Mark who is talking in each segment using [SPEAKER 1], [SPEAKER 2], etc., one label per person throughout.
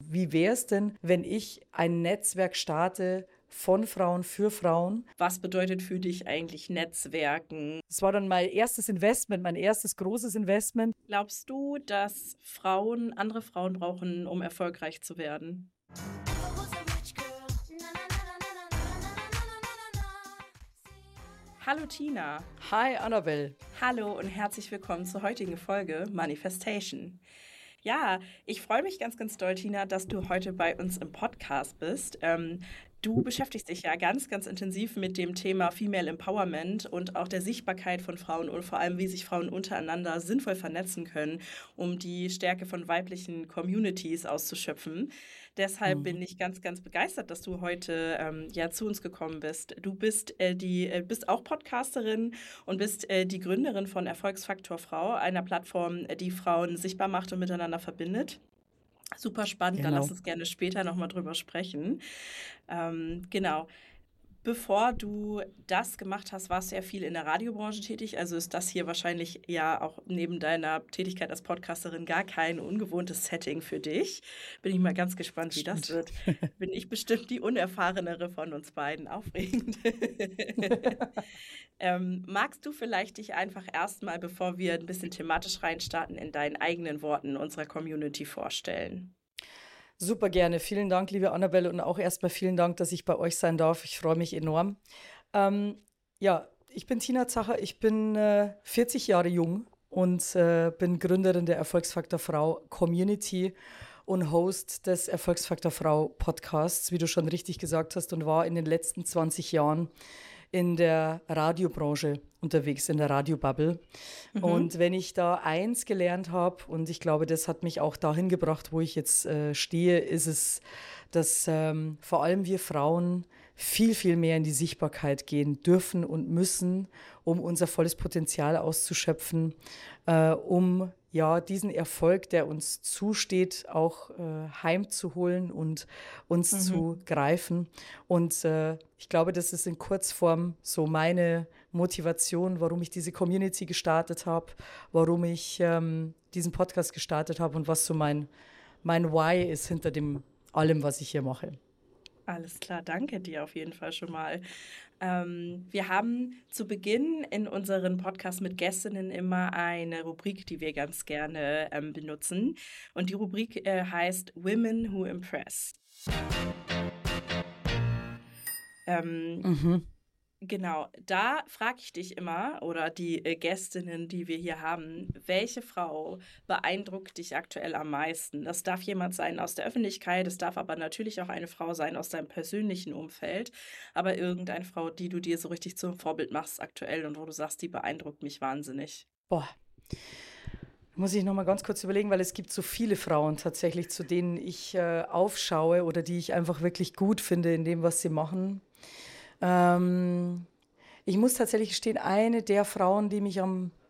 [SPEAKER 1] wie wäre es denn, wenn ich ein Netzwerk starte von Frauen für Frauen?
[SPEAKER 2] Was bedeutet für dich eigentlich Netzwerken?
[SPEAKER 1] Das war dann mein erstes Investment, mein erstes großes Investment.
[SPEAKER 2] Glaubst du, dass Frauen andere Frauen brauchen, um erfolgreich zu werden? Hallo Tina.
[SPEAKER 1] Hi Annabelle.
[SPEAKER 2] Hallo und herzlich willkommen zur heutigen Folge Manifestation. Ja, ich freue mich ganz, ganz doll, Tina, dass du heute bei uns im Podcast bist. Du beschäftigst dich ja ganz, ganz intensiv mit dem Thema Female Empowerment und auch der Sichtbarkeit von Frauen und vor allem, wie sich Frauen untereinander sinnvoll vernetzen können, um die Stärke von weiblichen Communities auszuschöpfen. Deshalb bin ich ganz, ganz begeistert, dass du heute ja zu uns gekommen bist. Du bist bist auch Podcasterin und bist die Gründerin von Erfolgsfaktor Frau, einer Plattform, die Frauen sichtbar macht und miteinander verbindet. Super spannend, da
[SPEAKER 1] Genau.
[SPEAKER 2] lass uns gerne später nochmal drüber sprechen. Genau. Bevor du das gemacht hast, warst du ja viel in der Radiobranche tätig. Also ist das hier wahrscheinlich ja auch neben deiner Tätigkeit als Podcasterin gar kein ungewohntes Setting für dich. Bin ich mal ganz gespannt, wie das wird. Bin ich bestimmt die Unerfahrenere von uns beiden. Aufregend. Magst du vielleicht dich einfach erstmal, bevor wir ein bisschen thematisch reinstarten, in deinen eigenen Worten unserer Community vorstellen?
[SPEAKER 1] Super gerne. Vielen Dank, liebe Annabelle, und auch erstmal vielen Dank, dass ich bei euch sein darf. Ich freue mich enorm. Ja, ich bin Tina Zacher, ich bin 40 Jahre jung und bin Gründerin der Erfolgsfaktor Frau Community und Host des Erfolgsfaktor Frau Podcasts, wie du schon richtig gesagt hast, und war in den letzten 20 Jahren in der Radiobranche unterwegs, in der Radiobubble. Und wenn ich da eins gelernt habe, und ich glaube, das hat mich auch dahin gebracht, wo ich jetzt stehe, ist es, dass vor allem wir Frauen viel, viel mehr in die Sichtbarkeit gehen dürfen und müssen, um unser volles Potenzial auszuschöpfen, um ja diesen Erfolg, der uns zusteht, auch heimzuholen und uns zu greifen. Und ich glaube, das ist in Kurzform so meine Motivation, warum ich diese Community gestartet habe, warum ich diesen Podcast gestartet habe und was so mein Why ist hinter dem allem, was ich hier mache.
[SPEAKER 2] Alles klar, danke dir auf jeden Fall schon mal. Wir haben zu Beginn in unseren Podcast mit Gästinnen immer eine Rubrik, die wir ganz gerne benutzen. Und die Rubrik heißt Women Who Impress. Genau, da frage ich dich immer oder die Gästinnen, die wir hier haben, welche Frau beeindruckt dich aktuell am meisten? Das darf jemand sein aus der Öffentlichkeit, es darf aber natürlich auch eine Frau sein aus deinem persönlichen Umfeld, aber irgendeine Frau, die du dir so richtig zum Vorbild machst aktuell und wo du sagst, die beeindruckt mich wahnsinnig.
[SPEAKER 1] Boah, muss ich noch mal ganz kurz überlegen, weil es gibt so viele Frauen tatsächlich, zu denen ich aufschaue oder die ich einfach wirklich gut finde in dem, was sie machen. Ich muss tatsächlich gestehen, eine der Frauen, die mich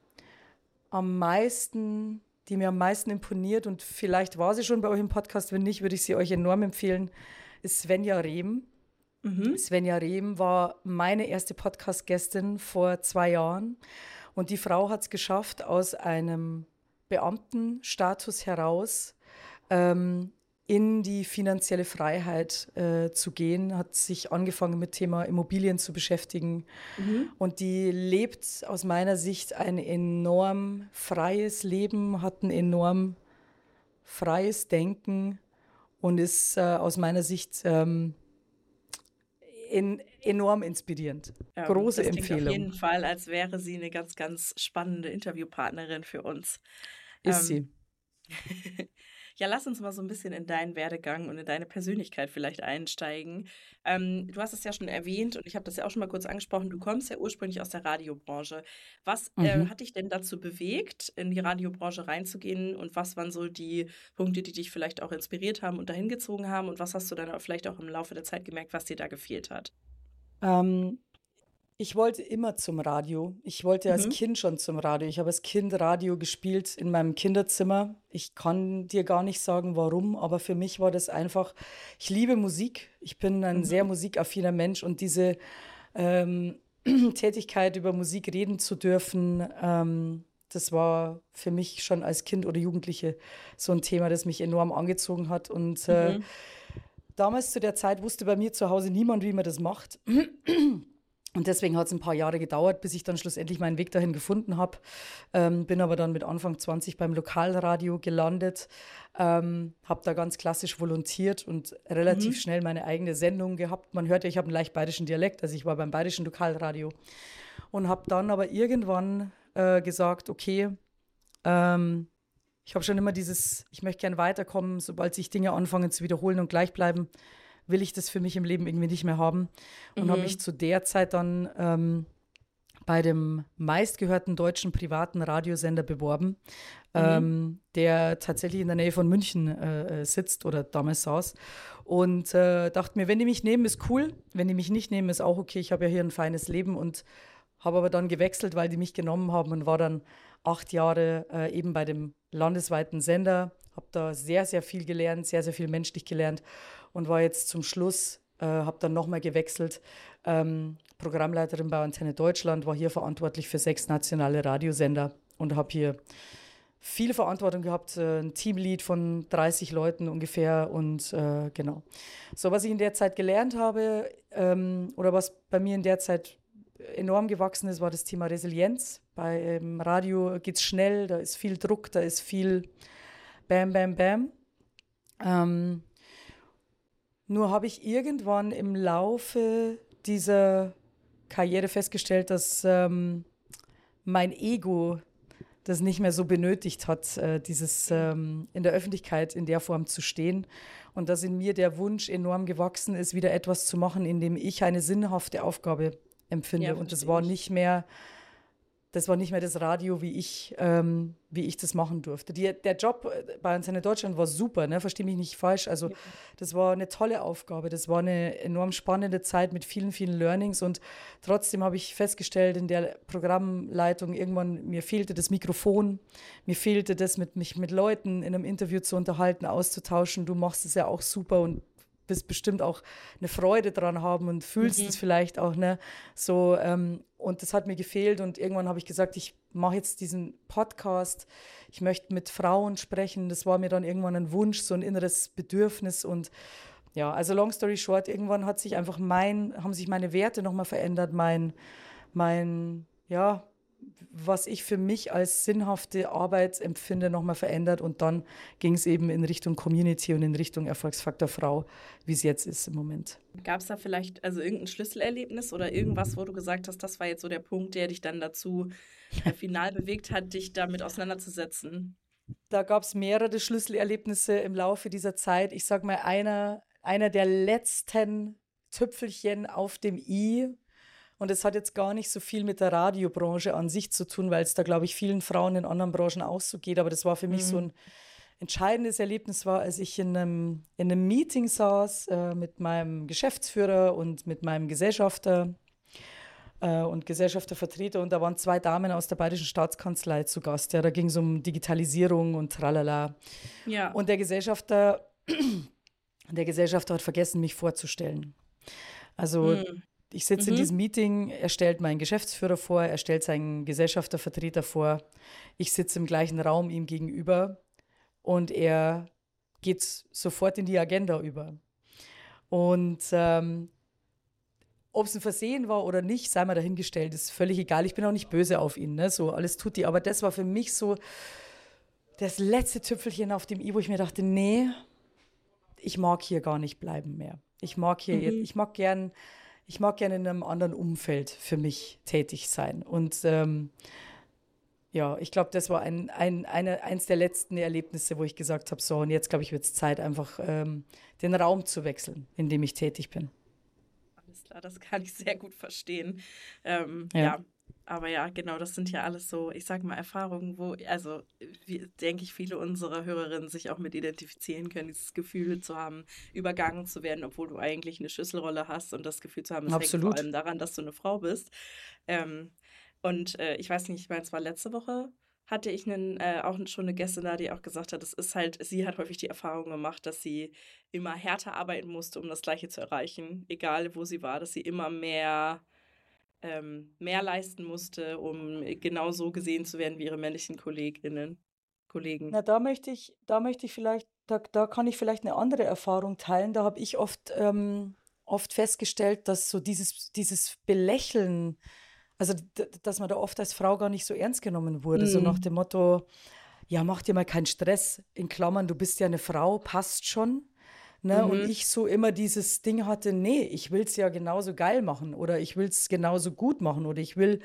[SPEAKER 1] die mir am meisten imponiert, und vielleicht war sie schon bei euch im Podcast, wenn nicht, würde ich sie euch enorm empfehlen, ist Svenja Rehm. Svenja Rehm war meine erste Podcast-Gästin vor 2 Jahren, und die Frau hat es geschafft, aus einem Beamtenstatus heraus in die finanzielle Freiheit zu gehen, hat sich angefangen mit Thema Immobilien zu beschäftigen. Und die lebt aus meiner Sicht ein enorm freies Leben, hat ein enorm freies Denken und ist aus meiner Sicht enorm inspirierend. Große
[SPEAKER 2] Das klingt auf
[SPEAKER 1] Empfehlung.
[SPEAKER 2] jeden Fall, als wäre sie eine ganz, ganz spannende Interviewpartnerin für uns.
[SPEAKER 1] Ist sie.
[SPEAKER 2] Ja, lass uns mal so ein bisschen in deinen Werdegang und in deine Persönlichkeit vielleicht einsteigen. Du hast es ja schon erwähnt und ich habe das ja auch schon mal kurz angesprochen. Du kommst ja ursprünglich aus der Radiobranche. Was hat dich denn dazu bewegt, in die Radiobranche reinzugehen und was waren so die Punkte, die dich vielleicht auch inspiriert haben und dahin gezogen haben und was hast du dann vielleicht auch im Laufe der Zeit gemerkt, was dir da gefehlt hat?
[SPEAKER 1] Ich wollte immer zum Radio. Ich wollte als Kind schon zum Radio. Ich habe als Kind Radio gespielt in meinem Kinderzimmer. Ich kann dir gar nicht sagen, warum, aber für mich war das einfach, ich liebe Musik. Ich bin ein sehr musikaffiner Mensch, und diese Tätigkeit, über Musik reden zu dürfen, das war für mich schon als Kind oder Jugendliche so ein Thema, das mich enorm angezogen hat. Und
[SPEAKER 2] Mhm.
[SPEAKER 1] damals zu der Zeit wusste bei mir zu Hause niemand, wie man das macht. Und deswegen hat es ein paar Jahre gedauert, bis ich dann schlussendlich meinen Weg dahin gefunden habe. Bin aber dann mit Anfang 20 beim Lokalradio gelandet, habe da ganz klassisch volontiert und relativ
[SPEAKER 2] Mhm.
[SPEAKER 1] schnell meine eigene Sendung gehabt. Man hört ja, ich habe einen leicht bayerischen Dialekt, also ich war beim bayerischen Lokalradio und habe dann aber irgendwann gesagt, okay, ähm, ich habe schon immer ich möchte gern weiterkommen, sobald sich Dinge anfangen zu wiederholen und gleich bleiben, will ich das für mich im Leben irgendwie nicht mehr haben. Und habe mich
[SPEAKER 2] Mhm.
[SPEAKER 1] zu der Zeit dann bei dem meistgehörten deutschen privaten Radiosender beworben,
[SPEAKER 2] Mhm.
[SPEAKER 1] der tatsächlich in der Nähe von München sitzt oder damals saß. Und dachte mir, wenn die mich nehmen, ist cool. Wenn die mich nicht nehmen, ist auch okay. Ich habe ja hier ein feines Leben und habe aber dann gewechselt, weil die mich genommen haben und war dann 8 Jahre eben bei dem landesweiten Sender. Habe da sehr, sehr viel gelernt, sehr, sehr viel menschlich gelernt und war jetzt zum Schluss, habe dann nochmal gewechselt, Programmleiterin bei Antenne Deutschland, war hier verantwortlich für 6 nationale Radiosender und habe hier viel Verantwortung gehabt, ein Teamlead von 30 Leuten ungefähr und genau. So, was ich in der Zeit gelernt habe oder was bei mir in der Zeit enorm gewachsen ist, war das Thema Resilienz. Bei Radio geht es schnell, da ist viel Druck, da ist viel Bam, Bam, Bam. Ähm, Nur habe ich irgendwann im Laufe dieser Karriere festgestellt, dass mein Ego das nicht mehr so benötigt hat, in der Öffentlichkeit in der Form zu stehen. Und dass in mir der Wunsch enorm gewachsen ist, wieder etwas zu machen, in dem ich eine sinnhafte Aufgabe
[SPEAKER 2] Ja,
[SPEAKER 1] empfinde. Und
[SPEAKER 2] verstehe ich.
[SPEAKER 1] das war nicht mehr das Radio, wie ich das machen durfte. Der Job bei Antenne Deutschland war super, ne? Verstehe mich nicht falsch. Also
[SPEAKER 2] Ja.
[SPEAKER 1] das war eine tolle Aufgabe. Das war eine enorm spannende Zeit mit vielen, vielen Learnings. Und trotzdem habe ich festgestellt in der Programmleitung irgendwann, mir fehlte das Mikrofon, mir fehlte das, mich mit Leuten in einem Interview zu unterhalten, auszutauschen. Du machst es ja auch super und wirst bestimmt auch eine Freude dran haben und fühlst es
[SPEAKER 2] Mhm.
[SPEAKER 1] vielleicht auch, ne? So, und das hat mir gefehlt und irgendwann habe ich gesagt, ich mache jetzt diesen Podcast, ich möchte mit Frauen sprechen, das war mir dann irgendwann ein Wunsch, so ein inneres Bedürfnis und ja, also long story short, irgendwann haben sich meine Werte nochmal verändert, ja, was ich für mich als sinnhafte Arbeit empfinde, nochmal verändert. Und dann ging es eben in Richtung Community und in Richtung Erfolgsfaktor Frau, wie es jetzt ist im Moment.
[SPEAKER 2] Gab es da vielleicht also irgendein Schlüsselerlebnis oder irgendwas, wo du gesagt hast, das war jetzt so der Punkt, der dich dann dazu final bewegt hat, dich damit auseinanderzusetzen?
[SPEAKER 1] Da gab es mehrere Schlüsselerlebnisse im Laufe dieser Zeit. Ich sage mal, einer der letzten Tüpfelchen auf dem I. Und es hat jetzt gar nicht so viel mit der Radiobranche an sich zu tun, weil es da, glaube ich, vielen Frauen in anderen Branchen auch so geht. Aber das war für mich so
[SPEAKER 2] Mhm.
[SPEAKER 1] ein entscheidendes Erlebnis war, als ich in einem Meeting saß mit meinem Geschäftsführer und mit meinem Gesellschafter und Gesellschaftervertreter und da waren 2 Damen aus der Bayerischen Staatskanzlei zu Gast. Ja, da ging es um Digitalisierung und tralala.
[SPEAKER 2] Ja.
[SPEAKER 1] Und der Gesellschafter hat vergessen, mich vorzustellen. Also
[SPEAKER 2] Mhm.
[SPEAKER 1] ich sitze in
[SPEAKER 2] Mhm.
[SPEAKER 1] diesem Meeting, er stellt meinen Geschäftsführer vor, er stellt seinen Gesellschaftervertreter vor. Ich sitze im gleichen Raum ihm gegenüber und er geht sofort in die Agenda über. Und ob es ein Versehen war oder nicht, sei mal dahingestellt, ist völlig egal. Ich bin auch nicht böse auf ihn, ne? So alles tut die. Aber das war für mich so das letzte Tüpfelchen auf dem i, wo ich mir dachte, nee, ich mag hier gar nicht bleiben mehr.
[SPEAKER 2] Mhm.
[SPEAKER 1] Ich mag gern in einem anderen Umfeld für mich tätig sein. Und ja, ich glaube, das war eins der letzten Erlebnisse, wo ich gesagt habe, so, und jetzt glaube ich, wird es Zeit, einfach den Raum zu wechseln, in dem ich tätig bin.
[SPEAKER 2] Alles klar, das kann ich sehr gut verstehen.
[SPEAKER 1] Ja,
[SPEAKER 2] Ja, aber ja, genau, das sind ja alles so, ich sag mal, Erfahrungen, wo, also, wie, denke ich, viele unserer Hörerinnen sich auch mit identifizieren können, dieses Gefühl zu haben, übergangen zu werden, obwohl du eigentlich eine Schlüsselrolle hast und das Gefühl zu haben, es hängt vor
[SPEAKER 1] absolut.
[SPEAKER 2] allem daran, dass du eine Frau bist. Ähm, und ich weiß nicht, ich meine, es war letzte Woche, hatte ich auch schon eine Gästin da, die auch gesagt hat, es ist halt, sie hat häufig die Erfahrung gemacht, dass sie immer härter arbeiten musste, um das Gleiche zu erreichen, egal wo sie war, dass sie immer mehr mehr leisten musste, um genauso gesehen zu werden wie ihre männlichen Kollegen.
[SPEAKER 1] Na, da möchte ich vielleicht, da kann ich vielleicht eine andere Erfahrung teilen. Da habe ich oft festgestellt, dass so dieses Belächeln, also dass man da oft als Frau gar nicht so ernst genommen wurde, so nach
[SPEAKER 2] Mm,
[SPEAKER 1] dem Motto, ja, mach dir mal keinen Stress, in Klammern, du bist ja eine Frau, passt schon. Ne? Und
[SPEAKER 2] mhm,
[SPEAKER 1] ich so immer dieses Ding hatte, nee, ich will es ja genauso geil machen oder ich will es genauso gut machen oder ich will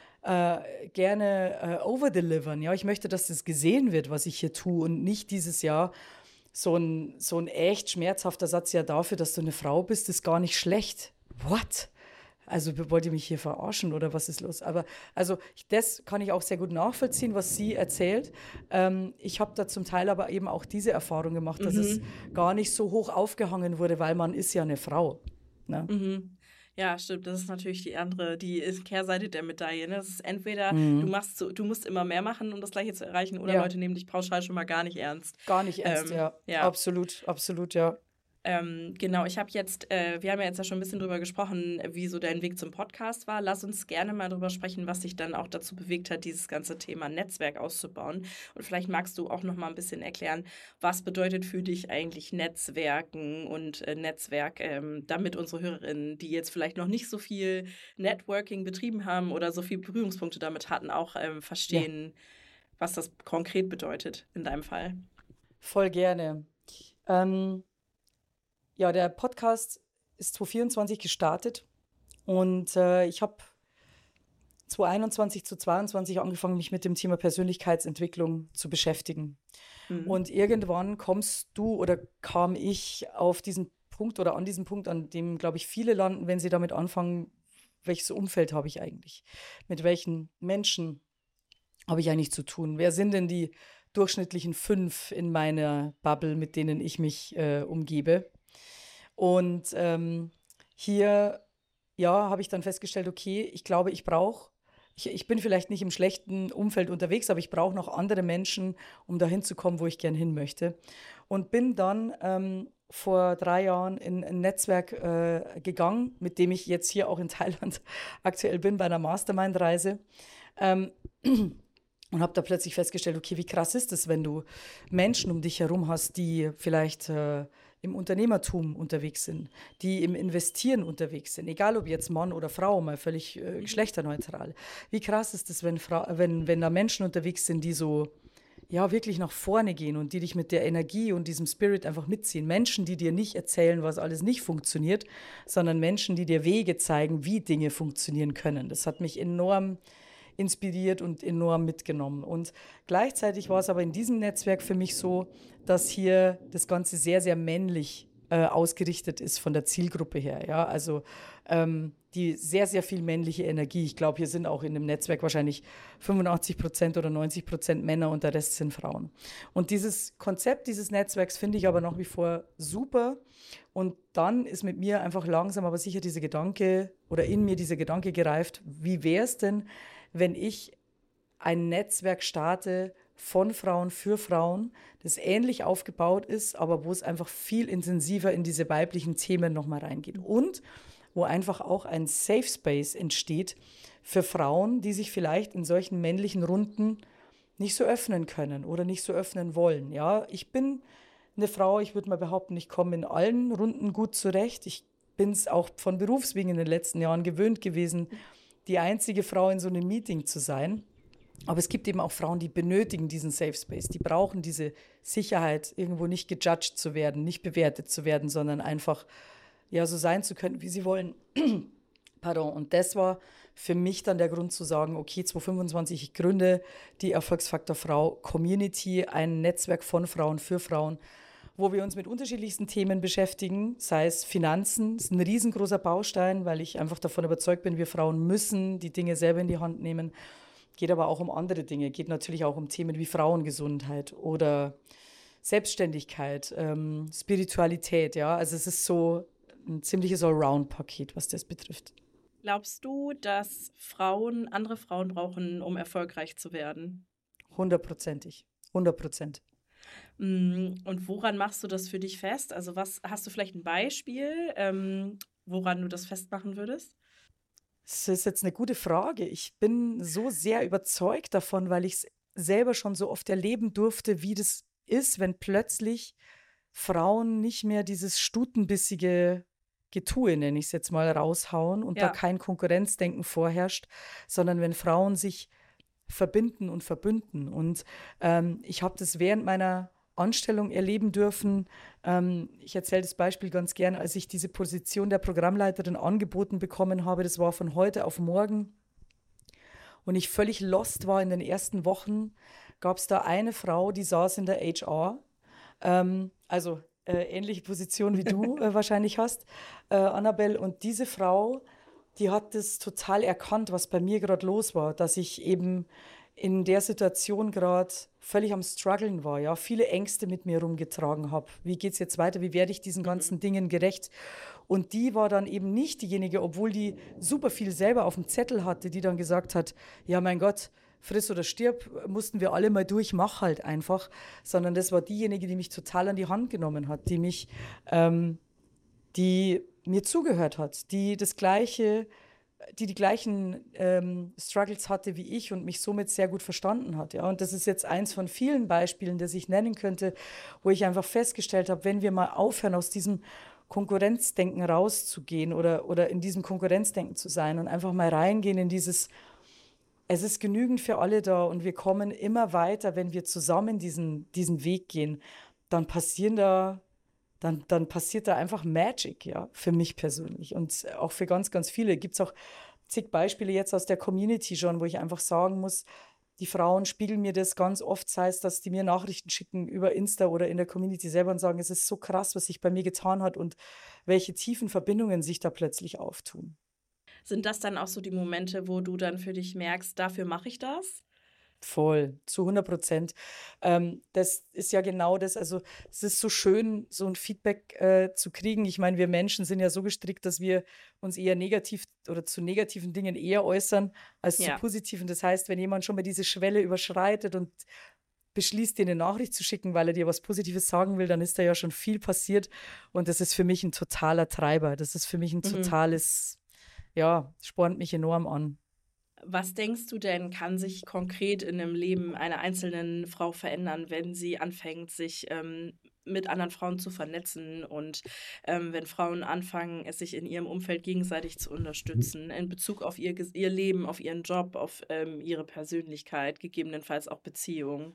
[SPEAKER 1] gerne overdelivern. Ja, ich möchte, dass das gesehen wird, was ich hier tue und nicht dieses Jahr so ein echt schmerzhafter Satz ja dafür, dass du eine Frau bist, ist gar nicht schlecht. What? Also wollt ihr mich hier verarschen oder was ist los? Aber das kann ich auch sehr gut nachvollziehen, was sie erzählt. Ich habe da zum Teil aber eben auch diese Erfahrung gemacht, dass es
[SPEAKER 2] mhm.
[SPEAKER 1] gar nicht so hoch aufgehangen wurde, weil man ist ja eine Frau. Ne?
[SPEAKER 2] Mhm. Ja, stimmt. Das ist natürlich die Kehrseite der Medaille. Ne? Das ist entweder
[SPEAKER 1] Mhm.
[SPEAKER 2] du musst immer mehr machen, um das Gleiche zu erreichen, oder
[SPEAKER 1] Ja,
[SPEAKER 2] Leute nehmen dich pauschal schon mal gar nicht ernst.
[SPEAKER 1] gar nicht ernst, ja.
[SPEAKER 2] Ja.
[SPEAKER 1] Absolut, absolut, ja.
[SPEAKER 2] Genau, wir haben ja jetzt ja schon ein bisschen drüber gesprochen, wie so dein Weg zum Podcast war. Lass uns gerne mal drüber sprechen, was dich dann auch dazu bewegt hat, dieses ganze Thema Netzwerk auszubauen. Und vielleicht magst du auch noch mal ein bisschen erklären, was bedeutet für dich eigentlich Netzwerken und Netzwerk, damit unsere Hörerinnen, die jetzt vielleicht noch nicht so viel Networking betrieben haben oder so viele Berührungspunkte damit hatten, auch
[SPEAKER 1] Ja,
[SPEAKER 2] verstehen, was das konkret bedeutet in deinem Fall.
[SPEAKER 1] voll gerne. Ähm, ja, der Podcast ist 2024 gestartet und ich habe 2021 zu 22 angefangen, mich mit dem Thema Persönlichkeitsentwicklung zu beschäftigen.
[SPEAKER 2] Mhm.
[SPEAKER 1] Und irgendwann kommst du oder kam ich auf diesen Punkt oder an diesen Punkt, an dem, glaube ich, viele landen, wenn sie damit anfangen, welches Umfeld habe ich eigentlich? Mit welchen Menschen habe ich eigentlich zu tun? Wer sind denn die durchschnittlichen 5 in meiner Bubble, mit denen ich mich umgebe? Und hier, ja, habe ich dann festgestellt, okay, ich glaube, ich bin vielleicht nicht im schlechten Umfeld unterwegs, aber ich brauche noch andere Menschen, um dahin zu kommen, wo ich gern hin möchte. Und bin dann vor 3 Jahren in ein Netzwerk gegangen, mit dem ich jetzt hier auch in Thailand aktuell bin, bei einer Mastermind-Reise. Ähm, und habe da plötzlich festgestellt, okay, wie krass ist es, wenn du Menschen um dich herum hast, die vielleicht im Unternehmertum unterwegs sind, die im Investieren unterwegs sind, egal ob jetzt Mann oder Frau, mal völlig geschlechterneutral. Wie krass ist es, wenn da Menschen unterwegs sind, die so ja wirklich nach vorne gehen und die dich mit der Energie und diesem Spirit einfach mitziehen. Menschen, die dir nicht erzählen, was alles nicht funktioniert, sondern Menschen, die dir Wege zeigen, wie Dinge funktionieren können. Das hat mich enorm inspiriert und enorm mitgenommen. Und gleichzeitig war es aber in diesem Netzwerk für mich so, dass hier das Ganze sehr, sehr männlich ausgerichtet ist von der Zielgruppe her. Ja? Also die sehr, sehr viel männliche Energie. Ich glaube, hier sind auch in dem Netzwerk wahrscheinlich 85% oder 90% Männer und der Rest sind Frauen. Und dieses Konzept dieses Netzwerks finde ich aber nach wie vor super. Und dann ist mit mir einfach langsam aber sicher dieser Gedanke oder in mir dieser Gedanke gereift, wie wäre es denn, wenn ich ein Netzwerk starte von Frauen für Frauen, das ähnlich aufgebaut ist, aber wo es einfach viel intensiver in diese weiblichen Themen nochmal reingeht. Und wo einfach auch ein Safe Space entsteht für Frauen, die sich vielleicht in solchen männlichen Runden nicht so öffnen können oder nicht so öffnen wollen. Ja, ich bin eine Frau, ich würde mal behaupten, ich komme in allen Runden gut zurecht. Ich bin es auch von Berufswegen in den letzten Jahren gewöhnt gewesen, die einzige Frau in so einem Meeting zu sein. Aber es gibt eben auch Frauen, die benötigen diesen Safe Space. Die brauchen diese Sicherheit, irgendwo nicht gejudged zu werden, nicht bewertet zu werden, sondern einfach ja so sein zu können, wie sie wollen. Pardon. Und das war für mich dann der Grund zu sagen, okay, 2025, ich gründe die Erfolgsfaktor Frau Community, ein Netzwerk von Frauen für Frauen, wo wir uns mit unterschiedlichsten Themen beschäftigen, sei es Finanzen, das ist ein riesengroßer Baustein, weil ich einfach davon überzeugt bin, wir Frauen müssen die Dinge selber in die Hand nehmen. Geht aber auch um andere Dinge, geht natürlich auch um Themen wie Frauengesundheit oder Selbstständigkeit, Spiritualität, ja. Also es ist so ein ziemliches Allround-Paket, was das betrifft.
[SPEAKER 2] Glaubst du, dass andere Frauen brauchen, um erfolgreich zu werden?
[SPEAKER 1] 100%ig. 100%.
[SPEAKER 2] Und woran machst du das für dich fest? Also hast du vielleicht ein Beispiel, woran du das festmachen würdest?
[SPEAKER 1] Das ist jetzt eine gute Frage. Ich bin so sehr überzeugt davon, weil ich es selber schon so oft erleben durfte, wie das ist, wenn plötzlich Frauen nicht mehr dieses stutenbissige Getue, nenne ich es jetzt mal, raushauen und da
[SPEAKER 2] Ja,
[SPEAKER 1] kein Konkurrenzdenken vorherrscht, sondern wenn Frauen sich verbinden und verbünden. Und ich habe das während meiner Anstellung erleben dürfen. Ich erzähle das Beispiel ganz gern, als ich diese Position der Programmleiterin angeboten bekommen habe. Das war von heute auf morgen. Und ich völlig lost war in den ersten Wochen, gab es da eine Frau, die saß in der HR. Also ähnliche Position wie du wahrscheinlich hast, Annabelle. Und diese Frau, die hat das total erkannt, was bei mir gerade los war, dass ich eben in der Situation gerade völlig am Struggeln war, ja, viele Ängste mit mir rumgetragen habe. Wie geht es jetzt weiter? Wie werde ich diesen
[SPEAKER 2] mhm.
[SPEAKER 1] ganzen Dingen gerecht? Und die war dann eben nicht diejenige, obwohl die super viel selber auf dem Zettel hatte, die dann gesagt hat, ja, mein Gott, friss oder stirb, mussten wir alle mal durch, mach halt einfach, sondern das war diejenige, die mich total an die Hand genommen hat, ähm, die mir zugehört hat, die gleichen Struggles hatte wie ich und mich somit sehr gut verstanden hat. Ja. Und das ist jetzt eins von vielen Beispielen, das ich nennen könnte, wo ich einfach festgestellt habe, wenn wir mal aufhören, aus diesem Konkurrenzdenken rauszugehen oder in diesem Konkurrenzdenken zu sein und einfach mal reingehen in dieses, es ist genügend für alle da und wir kommen immer weiter, wenn wir zusammen diesen Weg gehen, dann passieren da dann passiert da einfach Magic, ja, für mich persönlich und auch für ganz, ganz viele. Gibt es auch zig Beispiele jetzt aus der Community schon, wo ich einfach sagen muss, die Frauen spiegeln mir das ganz oft, sei es, dass die mir Nachrichten schicken über Insta oder in der Community selber und sagen, es ist so krass, was sich bei mir getan hat und welche tiefen Verbindungen sich da plötzlich auftun.
[SPEAKER 2] Sind das dann auch so die Momente, wo du dann für dich merkst, dafür mache ich das?
[SPEAKER 1] Voll, zu 100%. Das ist ja genau das. Also, es ist so schön, so ein Feedback zu kriegen. Ich meine, wir Menschen sind ja so gestrickt, dass wir uns eher negativ oder zu negativen Dingen eher äußern als zu
[SPEAKER 2] Ja.
[SPEAKER 1] positiven. Das heißt, wenn jemand schon mal diese Schwelle überschreitet und beschließt, dir eine Nachricht zu schicken, weil er dir was Positives sagen will, dann ist da ja schon viel passiert. Und das ist für mich ein totaler Treiber. Das ist für mich ein
[SPEAKER 2] Mhm.
[SPEAKER 1] totales, ja, spornt mich enorm an.
[SPEAKER 2] Was denkst du denn, kann sich konkret in dem Leben einer einzelnen Frau verändern, wenn sie anfängt, sich mit anderen Frauen zu vernetzen und wenn Frauen anfangen, es sich in ihrem Umfeld gegenseitig zu unterstützen, in Bezug auf ihr Leben, auf ihren Job, auf ihre Persönlichkeit, gegebenenfalls auch Beziehungen?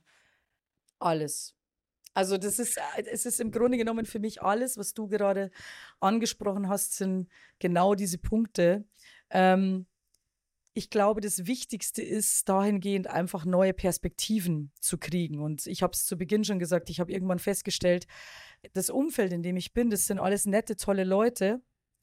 [SPEAKER 1] Alles. Also es ist im Grunde genommen für mich alles, was du gerade angesprochen hast, sind genau diese Punkte. Ähm, Ich glaube, das Wichtigste ist dahingehend einfach neue Perspektiven zu kriegen. Und ich habe es zu Beginn schon gesagt, ich habe irgendwann festgestellt, das Umfeld, in dem ich bin, das sind alles nette, tolle Leute,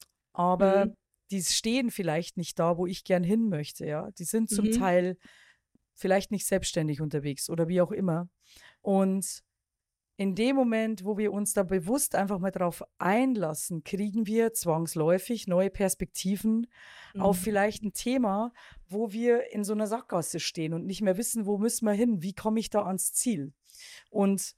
[SPEAKER 1] aber
[SPEAKER 2] Mhm.
[SPEAKER 1] die stehen vielleicht nicht da, wo ich gern hin möchte. Ja, die sind zum
[SPEAKER 2] Mhm.
[SPEAKER 1] Teil vielleicht nicht selbstständig unterwegs oder wie auch immer. Und in dem Moment, wo wir uns da bewusst einfach mal drauf einlassen, kriegen wir zwangsläufig neue Perspektiven auf
[SPEAKER 2] Mhm.
[SPEAKER 1] vielleicht ein Thema, wo wir in so einer Sackgasse stehen und nicht mehr wissen, wo müssen wir hin, wie komme ich da ans Ziel. Und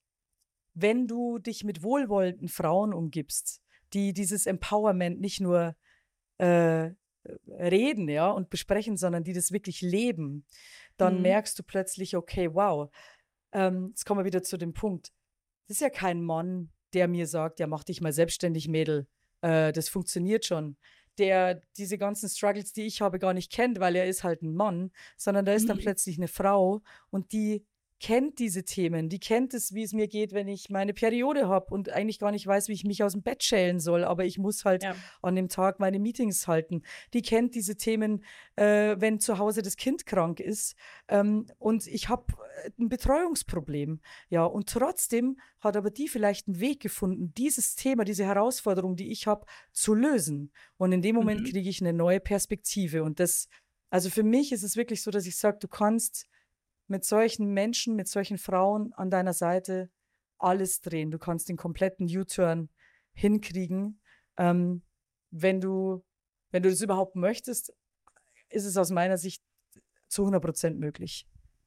[SPEAKER 1] wenn du dich mit wohlwollenden Frauen umgibst, die dieses Empowerment nicht nur äh, reden, ja, und besprechen, sondern die das wirklich leben, dann
[SPEAKER 2] Mhm.
[SPEAKER 1] merkst du plötzlich, okay, wow, jetzt kommen wir wieder zu dem Punkt. Das ist ja kein Mann, der mir sagt, ja, mach dich mal selbstständig, Mädel. Das funktioniert schon. Der diese ganzen Struggles, die ich habe, gar nicht kennt, weil er ist halt ein Mann, sondern da ist dann
[SPEAKER 2] Mhm.
[SPEAKER 1] plötzlich eine Frau und die kennt diese Themen, die kennt es, wie es mir geht, wenn ich meine Periode habe und eigentlich gar nicht weiß, wie ich mich aus dem Bett schälen soll, aber ich muss halt
[SPEAKER 2] Ja.
[SPEAKER 1] an dem Tag meine Meetings halten. Die kennt diese Themen, wenn zu Hause das Kind krank ist und ich habe ein Betreuungsproblem. Ja, und trotzdem hat aber die vielleicht einen Weg gefunden, dieses Thema, diese Herausforderung, die ich habe, zu lösen. Und in dem Moment
[SPEAKER 2] Mhm.
[SPEAKER 1] kriege ich eine neue Perspektive. Und das, also für mich ist es wirklich so, dass ich sage, du kannst mit solchen Menschen, mit solchen Frauen an deiner Seite alles drehen. Du kannst den kompletten U-Turn hinkriegen. Ähm, wenn du, wenn du das überhaupt möchtest, ist es aus meiner Sicht zu 100% möglich.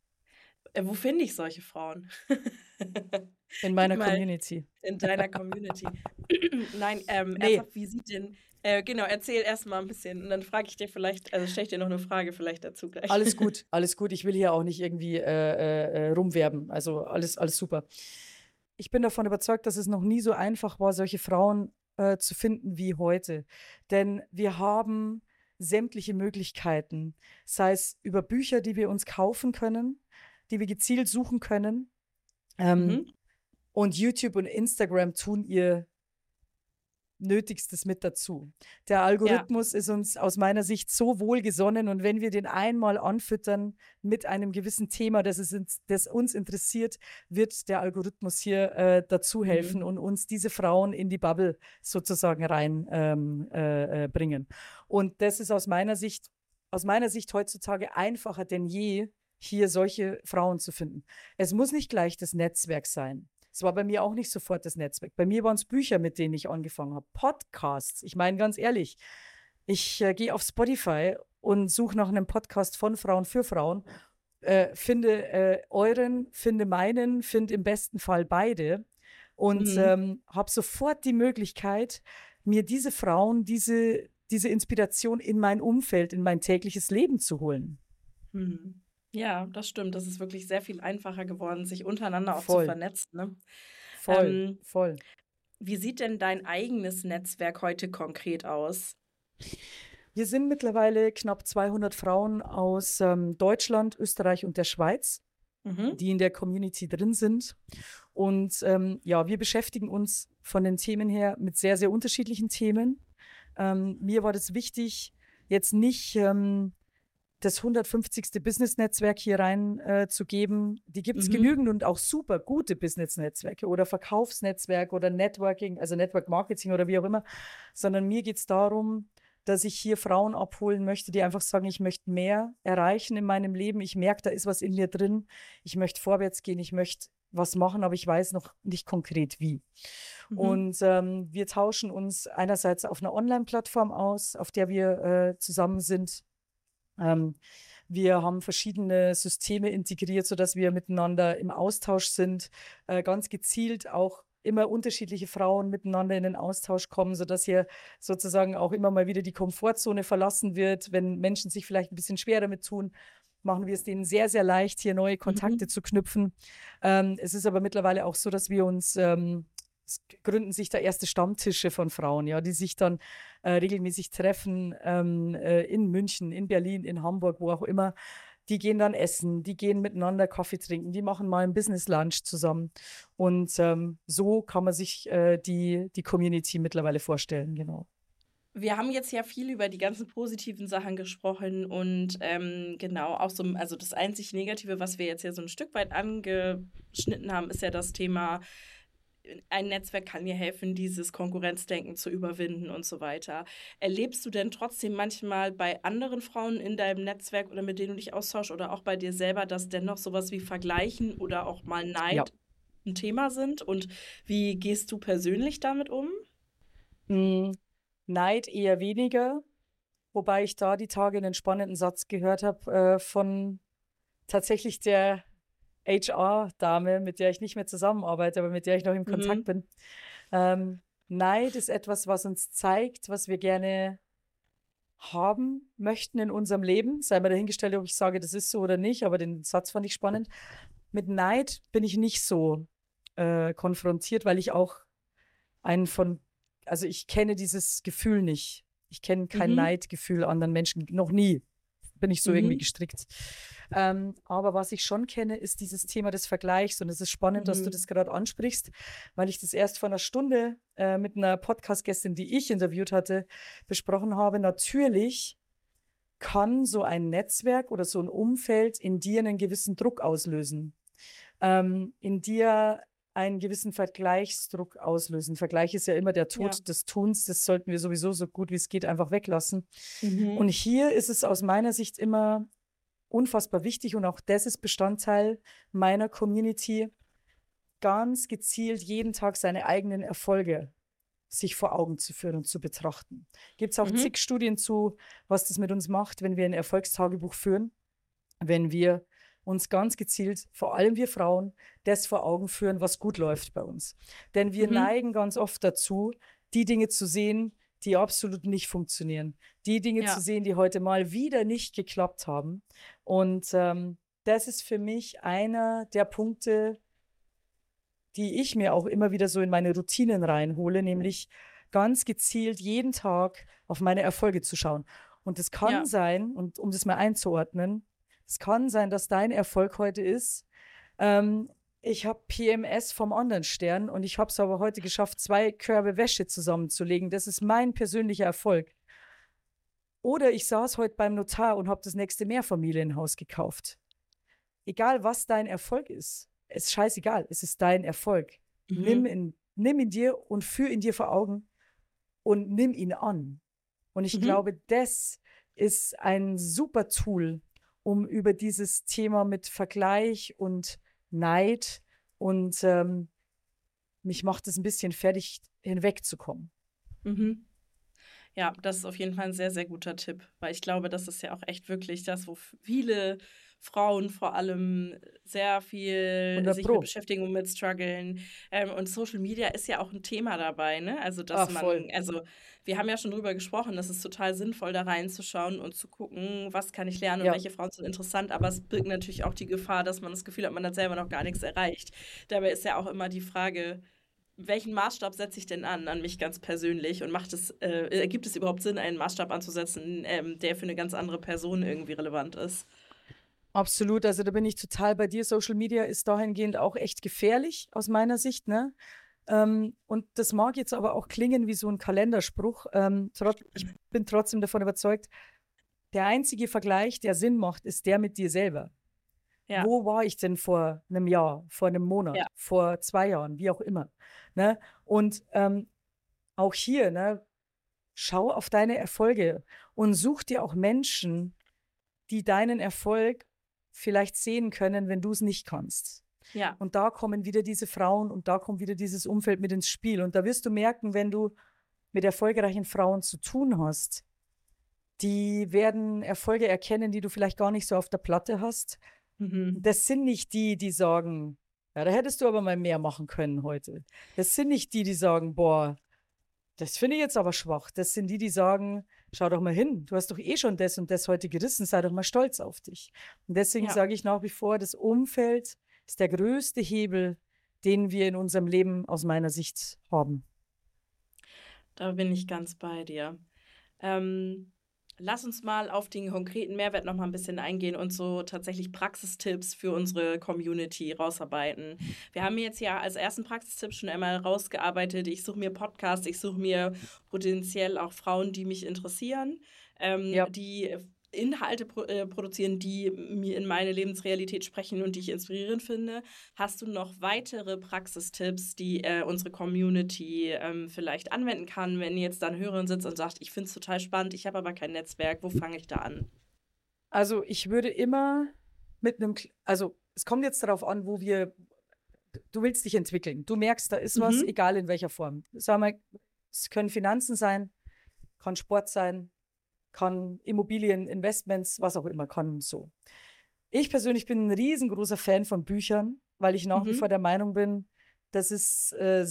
[SPEAKER 2] Wo finde ich solche Frauen?
[SPEAKER 1] In
[SPEAKER 2] Gib
[SPEAKER 1] meiner
[SPEAKER 2] mal
[SPEAKER 1] Community.
[SPEAKER 2] in deiner Community. Nein,
[SPEAKER 1] Nee,
[SPEAKER 2] ernsthaft, wie sieht denn Genau, erzähl erst mal ein bisschen und dann frage ich dir vielleicht, also stelle ich dir noch eine Frage vielleicht dazu gleich.
[SPEAKER 1] Alles gut, alles gut. Ich will hier auch nicht irgendwie rumwerben. Also alles super. Ich bin davon überzeugt, dass es noch nie so einfach war, solche Frauen zu finden wie heute. Denn wir haben sämtliche Möglichkeiten, sei es über Bücher, die wir uns kaufen können, die wir gezielt suchen können.
[SPEAKER 2] Mhm.
[SPEAKER 1] Und YouTube und Instagram tun ihr Nötigstes mit dazu. Der Algorithmus ist uns aus meiner Sicht so wohlgesonnen, und wenn wir den einmal anfüttern mit einem gewissen Thema, das uns interessiert, wird der Algorithmus hier dazu helfen und uns diese Frauen in die Bubble sozusagen rein bringen. Und das ist aus meiner Sicht heutzutage einfacher denn je, hier solche Frauen zu finden. Es muss nicht gleich das Netzwerk sein. Es war bei mir auch nicht sofort das Netzwerk. Bei mir waren es Bücher, mit denen ich angefangen habe. Podcasts. Ich meine, ganz ehrlich, ich gehe auf Spotify und suche nach einem Podcast von Frauen für Frauen, finde euren, finde meinen, finde im besten Fall beide und habe sofort die Möglichkeit, mir diese Frauen, diese Inspiration in mein Umfeld, in mein tägliches Leben zu holen.
[SPEAKER 2] Mhm. Ja, das stimmt. Das ist wirklich sehr viel einfacher geworden, sich untereinander auch zu
[SPEAKER 1] Voll.
[SPEAKER 2] vernetzen. Ne?
[SPEAKER 1] Voll.
[SPEAKER 2] Wie sieht denn dein eigenes Netzwerk heute konkret aus?
[SPEAKER 1] Wir sind mittlerweile knapp 200 Frauen aus Deutschland, Österreich und der Schweiz, die in der Community drin sind. Und wir beschäftigen uns von den Themen her mit sehr, sehr unterschiedlichen Themen. Mir war das wichtig, jetzt nicht das 150. Business-Netzwerk hier rein zu geben. Die gibt es genügend und auch super gute Business-Netzwerke oder Verkaufsnetzwerk oder Networking, also Network-Marketing oder wie auch immer. Sondern mir geht es darum, dass ich hier Frauen abholen möchte, die einfach sagen, ich möchte mehr erreichen in meinem Leben. Ich merke, da ist was in mir drin. Ich möchte vorwärts gehen, ich möchte was machen, aber ich weiß noch nicht konkret wie. Und wir tauschen uns einerseits auf einer Online-Plattform aus, auf der wir zusammen sind. Wir haben verschiedene Systeme integriert, sodass wir miteinander im Austausch sind, ganz gezielt auch immer unterschiedliche Frauen miteinander in den Austausch kommen, sodass hier sozusagen auch immer mal wieder die Komfortzone verlassen wird. Wenn Menschen sich vielleicht ein bisschen schwer damit tun, machen wir es denen sehr, sehr leicht, hier neue Kontakte zu knüpfen. Es ist aber mittlerweile auch so, dass wir uns es gründen sich da erste Stammtische von Frauen, ja, die sich dann regelmäßig treffen in München, in Berlin, in Hamburg, wo auch immer. Die gehen dann essen, die gehen miteinander Kaffee trinken, die machen mal ein Business-Lunch zusammen. Und so kann man sich die Community mittlerweile vorstellen, genau.
[SPEAKER 2] Wir haben jetzt ja viel über die ganzen positiven Sachen gesprochen und genau, auch so, also das einzig Negative, was wir jetzt ja so ein Stück weit angeschnitten haben, ist ja das Thema, ein Netzwerk kann dir helfen, dieses Konkurrenzdenken zu überwinden und so weiter. Erlebst du denn trotzdem manchmal bei anderen Frauen in deinem Netzwerk oder mit denen du dich austauschst oder auch bei dir selber, dass dennoch sowas wie Vergleichen oder auch mal Neid ein Thema sind? Und wie gehst du persönlich damit um?
[SPEAKER 1] Neid eher weniger, wobei ich da die Tage einen spannenden Satz gehört habe von tatsächlich der HR-Dame, mit der ich nicht mehr zusammenarbeite, aber mit der ich noch im Kontakt bin. Neid ist etwas, was uns zeigt, was wir gerne haben möchten in unserem Leben. Sei mal dahingestellt, ob ich sage, das ist so oder nicht, aber den Satz fand ich spannend. Mit Neid bin ich nicht so konfrontiert, weil ich auch also ich kenne dieses Gefühl nicht. Ich kenne kein Neidgefühl anderen Menschen, noch nie. Bin ich so irgendwie gestrickt. Aber was ich schon kenne, ist dieses Thema des Vergleichs. Und es ist spannend, dass du das gerade ansprichst, weil ich das erst vor einer Stunde mit einer Podcast-Gästin, die ich interviewt hatte, besprochen habe. Natürlich kann so ein Netzwerk oder so ein Umfeld in dir einen gewissen Druck auslösen. In dir einen gewissen Vergleichsdruck auslösen. Vergleich ist ja immer der Tod des Tuns. Das sollten wir sowieso so gut wie es geht einfach weglassen. Und hier ist es aus meiner Sicht immer unfassbar wichtig und auch das ist Bestandteil meiner Community, ganz gezielt jeden Tag seine eigenen Erfolge sich vor Augen zu führen und zu betrachten. Gibt es auch zig Studien zu, was das mit uns macht, wenn wir ein Erfolgstagebuch führen, wenn wir uns ganz gezielt, vor allem wir Frauen, das vor Augen führen, was gut läuft bei uns. Denn wir neigen ganz oft dazu, die Dinge zu sehen, die absolut nicht funktionieren. Die Dinge zu
[SPEAKER 2] Ja,
[SPEAKER 1] sehen, die heute mal wieder nicht geklappt haben. Und das ist für mich einer der Punkte, die ich mir auch immer wieder so in meine Routinen reinhole, nämlich ganz gezielt jeden Tag auf meine Erfolge zu schauen. Und es kann
[SPEAKER 2] ja,
[SPEAKER 1] sein, und um das mal einzuordnen, es kann sein, dass dein Erfolg heute ist, ähm, ich habe PMS vom anderen Stern und ich habe es aber heute geschafft, 2 Körbe Wäsche zusammenzulegen. Das ist mein persönlicher Erfolg. Oder ich saß heute beim Notar und habe das nächste Mehrfamilienhaus gekauft. Egal, was dein Erfolg ist, ist scheißegal, es ist dein Erfolg.
[SPEAKER 2] mhm,
[SPEAKER 1] Nimm ihn dir und führ ihn dir vor Augen und nimm ihn an. Und ich
[SPEAKER 2] mhm,
[SPEAKER 1] glaube, das ist ein super Tool, um über dieses Thema mit Vergleich und Neid und mich macht es ein bisschen fertig, hinwegzukommen.
[SPEAKER 2] mhm. Ja, das ist auf jeden Fall ein sehr, sehr guter Tipp, weil ich glaube, das ist ja auch echt wirklich das, wo viele Frauen vor allem sehr viel
[SPEAKER 1] 100
[SPEAKER 2] sich mit
[SPEAKER 1] Pro.
[SPEAKER 2] beschäftigen und mit struggeln. Und Social Media ist ja auch ein Thema dabei, ne? Also,
[SPEAKER 1] Ah,
[SPEAKER 2] dass
[SPEAKER 1] voll.
[SPEAKER 2] man, also wir haben ja schon drüber gesprochen, das ist total sinnvoll, da reinzuschauen und zu gucken, was kann ich lernen und
[SPEAKER 1] Ja,
[SPEAKER 2] welche Frauen sind interessant, aber es birgt natürlich auch die Gefahr, dass man das Gefühl hat, man hat selber noch gar nichts erreicht. Dabei ist ja auch immer die Frage, welchen Maßstab setze ich denn an mich ganz persönlich und ergibt es überhaupt Sinn, einen Maßstab anzusetzen, der für eine ganz andere Person irgendwie relevant ist?
[SPEAKER 1] absolut. Also da bin ich total bei dir. Social Media ist dahingehend auch echt gefährlich aus meiner Sicht, ne? Und das mag jetzt aber auch klingen wie so ein Kalenderspruch. Ich bin trotzdem davon überzeugt, der einzige Vergleich, der Sinn macht, ist der mit dir selber.
[SPEAKER 2] Ja,
[SPEAKER 1] Wo war ich denn vor einem Jahr, vor einem
[SPEAKER 2] ja,
[SPEAKER 1] Monat, vor 2 Jahren, wie auch immer. Ne? Und auch hier, ne, schau auf deine Erfolge und such dir auch Menschen, die deinen Erfolg vielleicht sehen können, wenn du es nicht kannst.
[SPEAKER 2] ja,
[SPEAKER 1] Und da kommen wieder diese Frauen und da kommt wieder dieses Umfeld mit ins Spiel. Und da wirst du merken, wenn du mit erfolgreichen Frauen zu tun hast, die werden Erfolge erkennen, die du vielleicht gar nicht so auf der Platte hast.
[SPEAKER 2] mhm,
[SPEAKER 1] Das sind nicht die, die sagen, ja, da hättest du aber mal mehr machen können heute. Das sind nicht die, die sagen, boah, das finde ich jetzt aber schwach. Das sind die, die sagen, schau doch mal hin, du hast doch eh schon das und das heute gerissen, sei doch mal stolz auf dich. Und deswegen
[SPEAKER 2] ja,
[SPEAKER 1] sage ich nach wie vor, das Umfeld ist der größte Hebel, den wir in unserem Leben aus meiner Sicht haben.
[SPEAKER 2] da bin ich ganz bei dir. Ähm, Lass uns mal auf den konkreten Mehrwert noch mal ein bisschen eingehen und so tatsächlich Praxistipps für unsere Community rausarbeiten. Wir haben jetzt ja als ersten Praxistipp schon einmal rausgearbeitet, ich suche mir Podcasts, ich suche mir potenziell auch Frauen, die mich interessieren,
[SPEAKER 1] Ja,
[SPEAKER 2] die Inhalte produzieren, die mir in meine Lebensrealität sprechen und die ich inspirierend finde. Hast du noch weitere Praxistipps, die unsere Community vielleicht anwenden kann, wenn jetzt dann Hörerin sitzt und sagt, ich finde es total spannend, ich habe aber kein Netzwerk, wo fange ich da an?
[SPEAKER 1] also ich würde immer mit einem, also es kommt jetzt darauf an, du willst dich entwickeln. Du merkst, da ist was,
[SPEAKER 2] Mhm.
[SPEAKER 1] egal in welcher Form. Sag mal, es können Finanzen sein, kann Sport sein, kann Immobilien, Investments, was auch immer, kann so. Ich persönlich bin ein riesengroßer Fan von Büchern, weil ich nach wie vor
[SPEAKER 2] Mhm.
[SPEAKER 1] der Meinung bin, das ist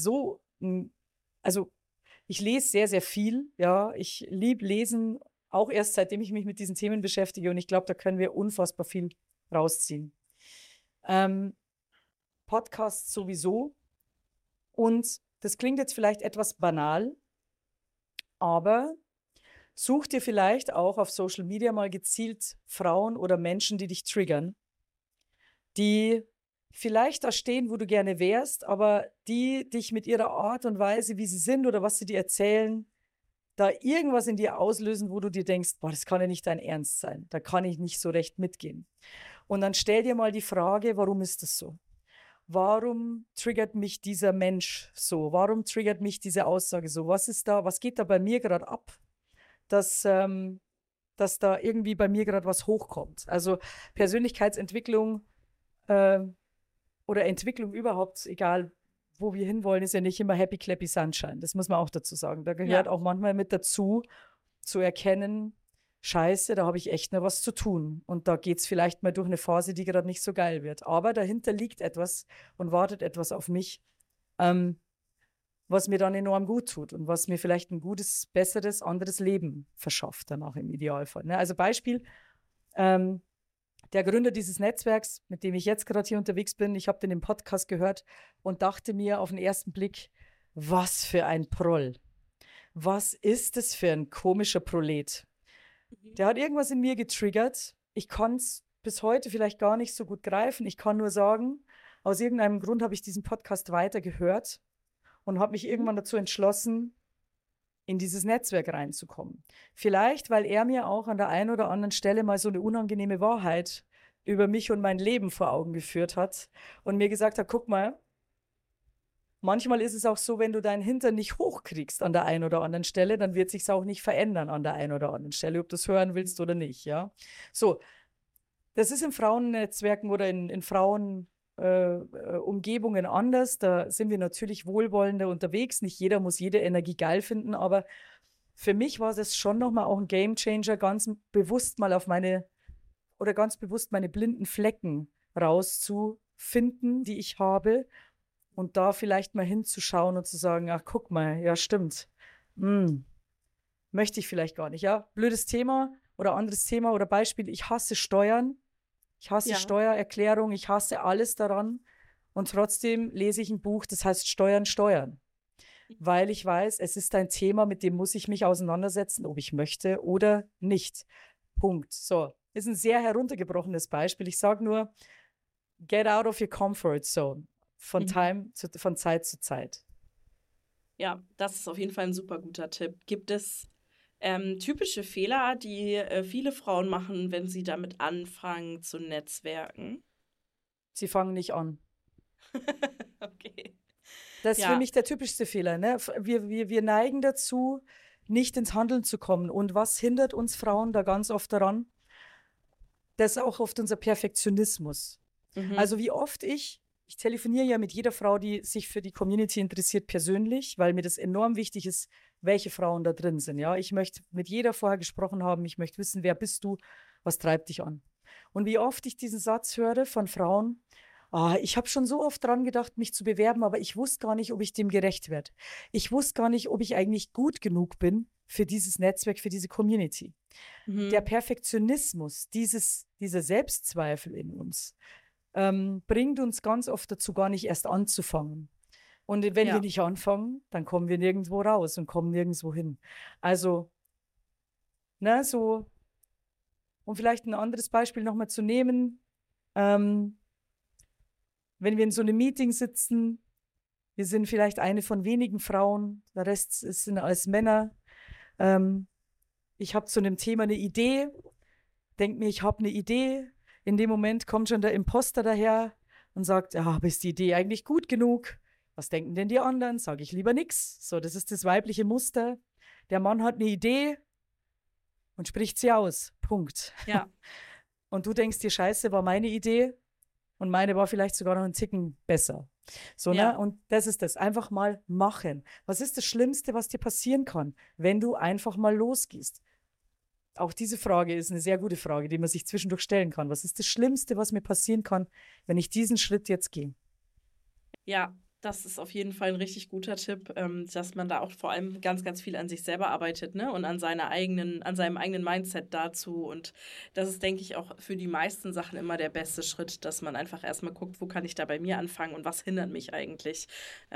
[SPEAKER 1] also ich lese sehr, sehr viel, ja, ich liebe Lesen, auch erst seitdem ich mich mit diesen Themen beschäftige und ich glaube, da können wir unfassbar viel rausziehen. Ähm, Podcasts sowieso und das klingt jetzt vielleicht etwas banal, aber such dir vielleicht auch auf Social Media mal gezielt Frauen oder Menschen, die dich triggern, die vielleicht da stehen, wo du gerne wärst, aber die dich mit ihrer Art und Weise, wie sie sind oder was sie dir erzählen, da irgendwas in dir auslösen, wo du dir denkst, boah, das kann ja nicht dein Ernst sein. Da kann ich nicht so recht mitgehen. Und dann stell dir mal die Frage, warum ist das so? Warum triggert mich dieser Mensch so? Warum triggert mich diese Aussage so? Was ist da, was geht da bei mir gerade ab, dass, dass da irgendwie bei mir gerade was hochkommt? Also Persönlichkeitsentwicklung äh, oder Entwicklung überhaupt, egal wo wir hinwollen, ist ja nicht immer Happy Clappy Sunshine. Das muss man auch dazu sagen. Da gehört
[SPEAKER 2] Ja,
[SPEAKER 1] auch manchmal mit dazu, zu erkennen, Scheiße, da habe ich echt noch was zu tun. Und da geht es vielleicht mal durch eine Phase, die gerade nicht so geil wird. Aber dahinter liegt etwas und wartet etwas auf mich. Ähm, was mir dann enorm gut tut und was mir vielleicht ein gutes, besseres, anderes Leben verschafft danach im Idealfall. Ne? Also Beispiel, der Gründer dieses Netzwerks, mit dem ich jetzt gerade hier unterwegs bin, ich habe den im Podcast gehört und dachte mir auf den ersten Blick, was für ein Proll. Was ist das für ein komischer Prolet? Der hat irgendwas in mir getriggert. Ich kann es bis heute vielleicht gar nicht so gut greifen. Ich kann nur sagen, aus irgendeinem Grund habe ich diesen Podcast weitergehört und habe mich irgendwann dazu entschlossen, in dieses Netzwerk reinzukommen. Vielleicht, weil er mir auch an der einen oder anderen Stelle mal so eine unangenehme Wahrheit über mich und mein Leben vor Augen geführt hat und mir gesagt hat, guck mal, manchmal ist es auch so, wenn du deinen Hintern nicht hochkriegst an der einen oder anderen Stelle, dann wird sich's auch nicht verändern an der einen oder anderen Stelle, ob du es hören willst oder nicht, ja. So, das ist in Frauennetzwerken oder in Frauen Umgebungen anders. Da sind wir natürlich wohlwollender unterwegs. Nicht jeder muss jede Energie geil finden, aber für mich war das schon nochmal auch ein Gamechanger, ganz bewusst mal ganz bewusst meine blinden Flecken rauszufinden, die ich habe und da vielleicht mal hinzuschauen und zu sagen, ach, guck mal, ja, stimmt. Möchte ich vielleicht gar nicht, ja. Blödes Thema oder anderes Thema oder Beispiel, ich hasse Steuern. Ich hasse Steuererklärung, ich hasse alles daran und trotzdem lese ich ein Buch, das heißt Steuern, Steuern, weil ich weiß, es ist ein Thema, mit dem muss ich mich auseinandersetzen, ob ich möchte oder nicht. Punkt. So, ist ein sehr heruntergebrochenes Beispiel. Ich sage nur, get out of your comfort zone von Zeit zu Zeit.
[SPEAKER 2] Ja, das ist auf jeden Fall ein super guter Tipp. Gibt es typische Fehler, die viele Frauen machen, wenn sie damit anfangen zu netzwerken?
[SPEAKER 1] Sie fangen nicht an.
[SPEAKER 2] Okay.
[SPEAKER 1] Das ist für mich der typischste Fehler. Ne? Wir neigen dazu, nicht ins Handeln zu kommen. Und was hindert uns Frauen da ganz oft daran? Das ist auch oft unser Perfektionismus. Also wie oft ich telefoniere ja mit jeder Frau, die sich für die Community interessiert, persönlich, weil mir das enorm wichtig ist, welche Frauen da drin sind. Ja? Ich möchte mit jeder vorher gesprochen haben, ich möchte wissen, wer bist du, was treibt dich an? Und wie oft ich diesen Satz höre von Frauen, ich habe schon so oft dran gedacht, mich zu bewerben, aber ich wusste gar nicht, ob ich dem gerecht werde. Ich wusste gar nicht, ob ich eigentlich gut genug bin für dieses Netzwerk, für diese Community. Der Perfektionismus, dieser Selbstzweifel in uns, bringt uns ganz oft dazu, gar nicht erst anzufangen. Und wenn wir nicht anfangen, dann kommen wir nirgendwo raus und kommen nirgendwo hin. Also, so, um vielleicht ein anderes Beispiel nochmal zu nehmen, wenn wir in so einem Meeting sitzen, wir sind vielleicht eine von wenigen Frauen, der Rest sind alles Männer. Ich habe zu einem Thema eine Idee, denke mir, ich habe eine Idee. In dem Moment kommt schon der Imposter daher und sagt, aber ist die Idee eigentlich gut genug? Was denken denn die anderen? Sage ich lieber nichts. So, das ist das weibliche Muster. Der Mann hat eine Idee und spricht sie aus. Punkt.
[SPEAKER 2] Ja.
[SPEAKER 1] Und du denkst dir, Scheiße, war meine Idee und meine war vielleicht sogar noch einen Ticken besser. So, ne? Und das ist das. Einfach mal machen. Was ist das Schlimmste, was dir passieren kann, wenn du einfach mal losgehst? Auch diese Frage ist eine sehr gute Frage, die man sich zwischendurch stellen kann. Was ist das Schlimmste, was mir passieren kann, wenn ich diesen Schritt jetzt gehe?
[SPEAKER 2] Ja, das ist auf jeden Fall ein richtig guter Tipp, dass man da auch vor allem ganz, ganz viel an sich selber arbeitet, ne? Und an seinem eigenen Mindset dazu. Und das ist, denke ich, auch für die meisten Sachen immer der beste Schritt, dass man einfach erstmal guckt, wo kann ich da bei mir anfangen und was hindert mich eigentlich?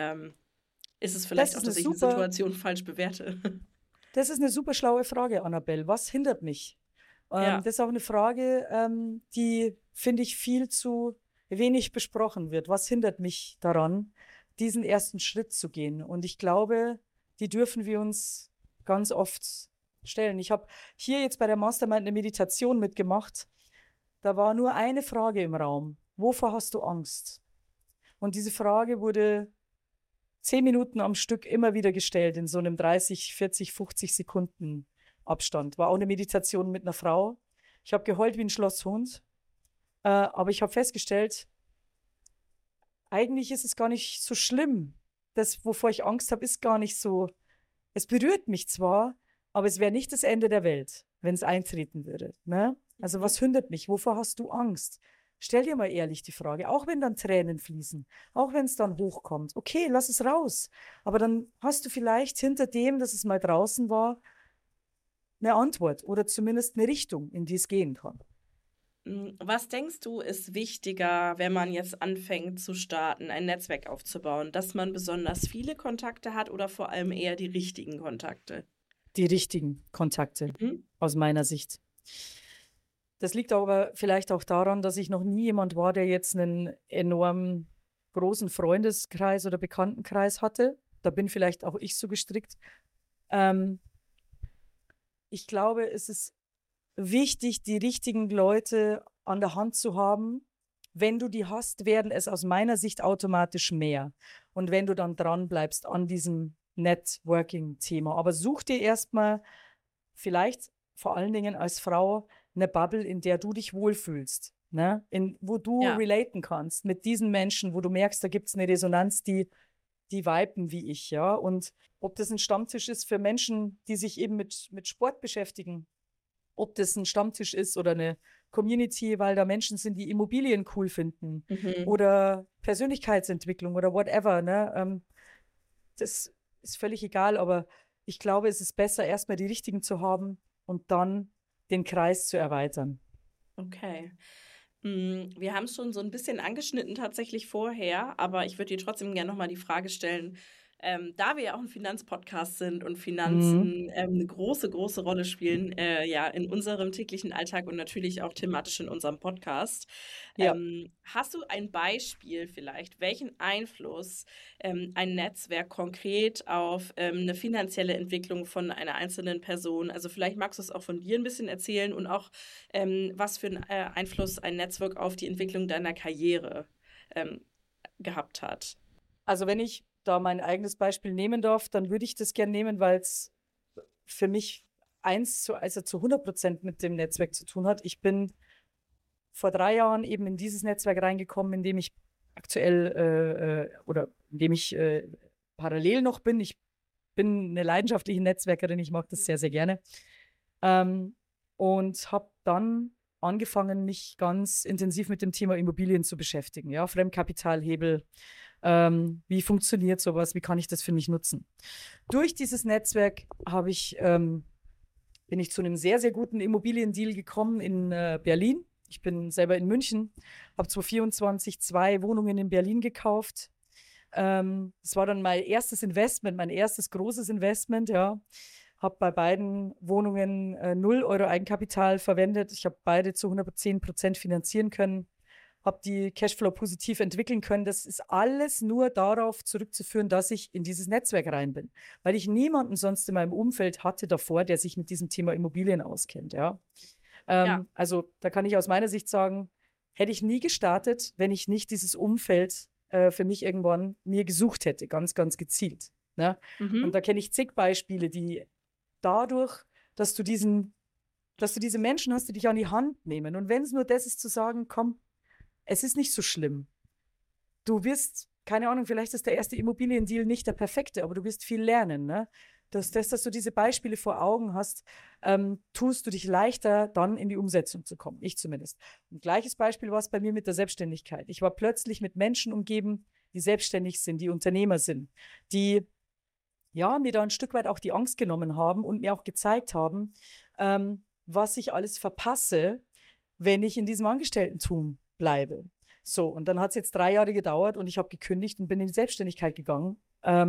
[SPEAKER 2] Ist es vielleicht auch, dass ich eine Situation falsch bewerte?
[SPEAKER 1] Das ist eine super schlaue Frage, Annabelle. Was hindert mich? Das ist auch eine Frage, die, finde ich, viel zu wenig besprochen wird. Was hindert mich daran, diesen ersten Schritt zu gehen? Und ich glaube, die dürfen wir uns ganz oft stellen. Ich habe hier jetzt bei der Mastermind eine Meditation mitgemacht. Da war nur eine Frage im Raum. Wovor hast du Angst? Und diese Frage wurde 10 Minuten am Stück immer wieder gestellt, in so einem 30, 40, 50 Sekunden Abstand. War auch eine Meditation mit einer Frau. Ich habe geheult wie ein Schlosshund. Aber ich habe festgestellt, eigentlich ist es gar nicht so schlimm. Das, wovor ich Angst habe, ist gar nicht so. Es berührt mich zwar, aber es wäre nicht das Ende der Welt, wenn es eintreten würde. Ne? Also was hindert mich? Wovor hast du Angst? stell dir mal ehrlich die Frage, auch wenn dann Tränen fließen, auch wenn es dann hochkommt, okay, lass es raus. Aber dann hast du vielleicht hinter dem, dass es mal draußen war, eine Antwort oder zumindest eine Richtung, in die es gehen kann.
[SPEAKER 2] Was denkst du, ist wichtiger, wenn man jetzt anfängt zu starten, ein Netzwerk aufzubauen, dass man besonders viele Kontakte hat oder vor allem eher die richtigen Kontakte?
[SPEAKER 1] Die richtigen Kontakte,
[SPEAKER 2] Mhm.
[SPEAKER 1] aus meiner Sicht. Das liegt aber vielleicht auch daran, dass ich noch nie jemand war, der jetzt einen enorm großen Freundeskreis oder Bekanntenkreis hatte. Da bin vielleicht auch ich so gestrickt. Ähm, Ich glaube, es ist wichtig, die richtigen Leute an der Hand zu haben. Wenn du die hast, werden es aus meiner Sicht automatisch mehr. Und wenn du dann dran bleibst an diesem Networking-Thema. Aber such dir erstmal vielleicht vor allen Dingen als Frau eine Bubble, in der du dich wohlfühlst. Ne? Wo du
[SPEAKER 2] Ja,
[SPEAKER 1] relaten kannst mit diesen Menschen, wo du merkst, da gibt es eine Resonanz, die viben wie ich, ja. Und ob das ein Stammtisch ist für Menschen, die sich eben mit Sport beschäftigen, ob das ein Stammtisch ist oder eine Community, weil da Menschen sind, die Immobilien cool finden
[SPEAKER 2] mhm.
[SPEAKER 1] oder Persönlichkeitsentwicklung oder whatever, ne? Das ist völlig egal, aber ich glaube, es ist besser, erstmal die richtigen zu haben und dann den Kreis zu erweitern.
[SPEAKER 2] Okay. Wir haben es schon so ein bisschen angeschnitten tatsächlich vorher, aber ich würde dir trotzdem gerne nochmal die Frage stellen, da wir ja auch ein Finanzpodcast sind und
[SPEAKER 1] Mhm.
[SPEAKER 2] Finanzen eine große, große Rolle spielen, ja, in unserem täglichen Alltag und natürlich auch thematisch in unserem Podcast.
[SPEAKER 1] Ja.
[SPEAKER 2] Hast du ein Beispiel vielleicht, welchen Einfluss ein Netzwerk konkret auf eine finanzielle Entwicklung von einer einzelnen Person, also vielleicht magst du es auch von dir ein bisschen erzählen und auch was für einen Einfluss ein Netzwerk auf die Entwicklung deiner Karriere ähm, gehabt hat.
[SPEAKER 1] Also wenn ich da mein eigenes Beispiel nehmen darf, dann würde ich das gerne nehmen, weil es für mich also zu 100% mit dem Netzwerk zu tun hat. Ich bin vor 3 Jahren eben in dieses Netzwerk reingekommen, in dem ich aktuell oder in dem ich parallel noch bin. Ich bin eine leidenschaftliche Netzwerkerin, ich mag das sehr, sehr gerne. Ähm, und habe dann angefangen, mich ganz intensiv mit dem Thema Immobilien zu beschäftigen. Ja, Fremdkapitalhebel, wie funktioniert sowas, wie kann ich das für mich nutzen? Durch dieses Netzwerk bin ich zu einem sehr, sehr guten Immobiliendeal gekommen in Berlin. Ich bin selber in München, habe 2024 2 Wohnungen in Berlin gekauft. Das war dann mein erstes Investment, mein erstes großes Investment, ja. Habe bei beiden Wohnungen 0 Euro Eigenkapital verwendet. Ich habe beide zu 110% finanzieren können, habe die Cashflow positiv entwickeln können. Das ist alles nur darauf zurückzuführen, dass ich in dieses Netzwerk rein bin, weil ich niemanden sonst in meinem Umfeld hatte davor, der sich mit diesem Thema Immobilien auskennt. Ja?
[SPEAKER 2] Ja.
[SPEAKER 1] Also da kann ich aus meiner Sicht sagen, hätte ich nie gestartet, wenn ich nicht dieses Umfeld für mich irgendwann mir gesucht hätte, ganz, ganz gezielt. Ne? Und
[SPEAKER 2] Mhm.
[SPEAKER 1] da kenne ich zig Beispiele, die dadurch, dass du diese Menschen hast, die dich an die Hand nehmen. Und wenn es nur das ist, zu sagen, komm, es ist nicht so schlimm. Du wirst, keine Ahnung, vielleicht ist der erste Immobiliendeal nicht der perfekte, aber du wirst viel lernen. Ne? Dass du diese Beispiele vor Augen hast, tust du dich leichter, dann in die Umsetzung zu kommen. Ich zumindest. Ein gleiches Beispiel war es bei mir mit der Selbstständigkeit. Ich war plötzlich mit Menschen umgeben, die selbstständig sind, die Unternehmer sind, die ja, mir da ein Stück weit auch die Angst genommen haben und mir auch gezeigt haben, was ich alles verpasse, wenn ich in diesem Angestelltentum bleibe. So, und dann hat es jetzt 3 Jahre gedauert und ich habe gekündigt und bin in die Selbstständigkeit gegangen.